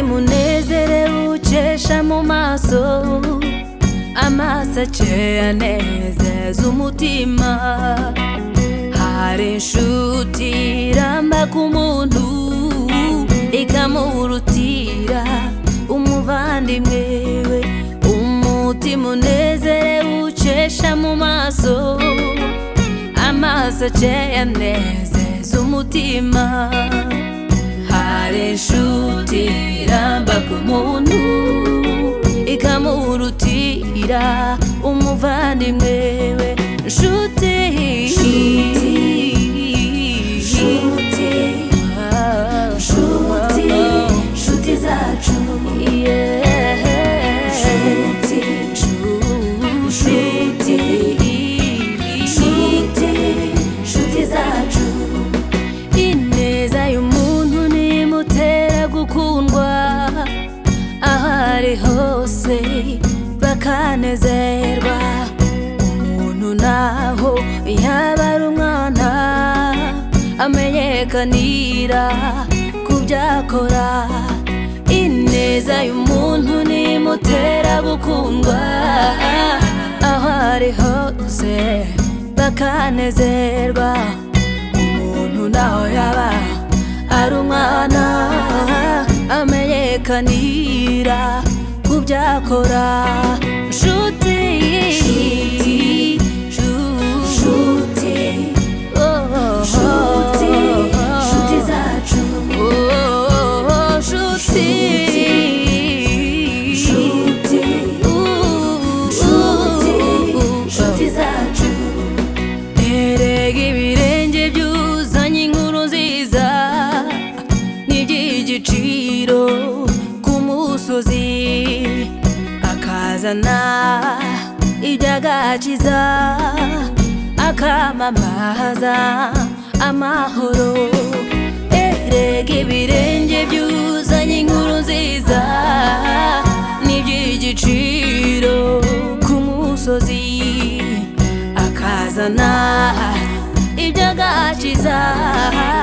umutima unezerewe ucesha mu maso, amaso akeye anezeza umutima. Hari inshuti iramba ku muntu ikamurutira umuvandimwe we. Umutima unezerewe ucesha mu maso, amaso akeye anezeza umutima. Hari inshuti iramba ku muntu ikamurutira umuvandimwe we. Inshuti, inshuti, inshuti, inshuti, inshuti zacu, inshuti, inshuti, inshuti, inshuti zacu. Ineza y'umuntu nimutera gukundwa, aho ari hose bakanezerwa. Umuntu naho yaba ari umwana amenyekanira ku byakora. Ineza y'umuntu nimutera gukundwa, aho ari hose bakanezerwa. Umuntu naho yaba ari umwana amenyekanira ku byakora. Inshuti, inshuti, inshuti, inshuti, inshuti zacu, inshuti, inshuti, inshuti, inshuti zacu. Erega ibirenge byuzanye inkuru nziza n'iby'igiciro ku musozi, akazana iby'agakiza akamamaza amahoro. Erega ibirenge byuzanye inkuru nziza n'iby'igiciro ku musozi, akazana iby'agakiza